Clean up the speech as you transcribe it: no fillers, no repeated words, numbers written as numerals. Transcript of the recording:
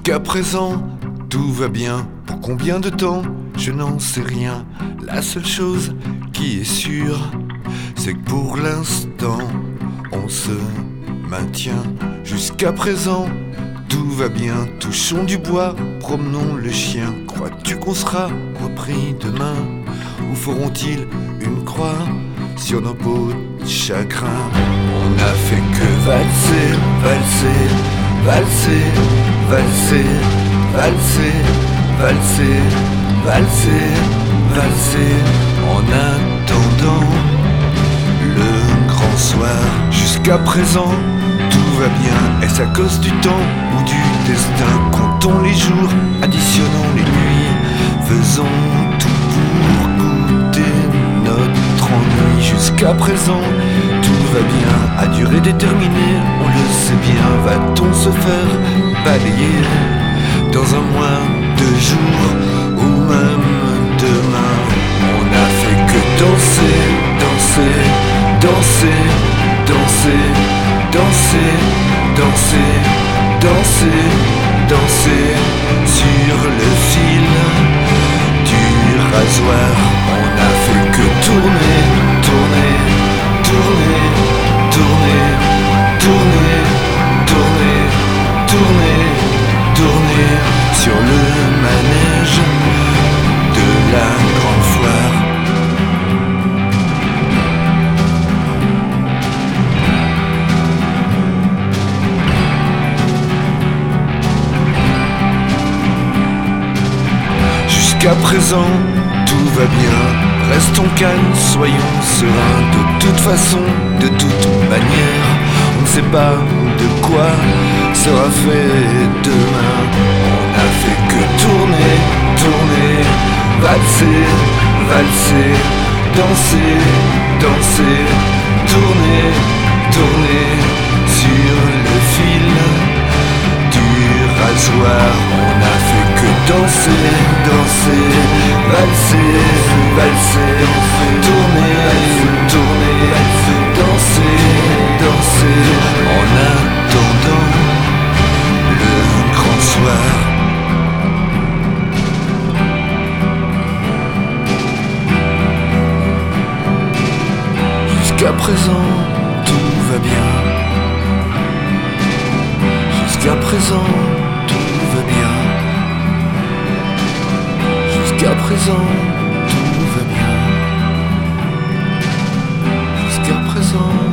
Jusqu'à présent, tout va bien. Pour combien de temps, je n'en sais rien. La seule chose qui est sûre, c'est que pour l'instant, on se maintient. Jusqu'à présent, tout va bien. Touchons du bois, promenons le chien. Crois-tu qu'on sera repris demain? Ou feront-ils une croix sur nos peaux de chagrin? On n'a fait que valser, valser, valser, valser, valser, valser, valser, valser, en attendant le grand soir. Jusqu'à présent, tout va bien. Est-ce à cause du temps ou du destin? Comptons les jours, additionnons les nuits, faisons tout pour goûter notre ennui. Jusqu'à présent, tout va bien, à durée déterminée, on le sait bien. Va-t-on se faire balayer dans un mois, 2 jours ou même demain? On n'a fait que danser, danser, danser, danser, danser, danser, danser, danser sur le fil du rasoir. On n'a fait que tourner, tourner, tourner, tourner, tourner, tourner, tourner, tourner sur le manège de la grande foire. Jusqu'à présent, tout va bien. Restons calmes, soyons sereins. De toute façon, de toute manière, on ne sait pas de quoi sera fait demain. On n'a fait que tourner, tourner, valser, valser, danser, danser, tourner, tourner sur le fil du rasoir. On n'a fait que danser, danser, valser, valser, tourner, tourner, danser, danser, en attendant le grand soir. Jusqu'à présent, tout va bien. Jusqu'à présent, tout va bien. Jusqu'à présent, tout va bien. Jusqu'à présent.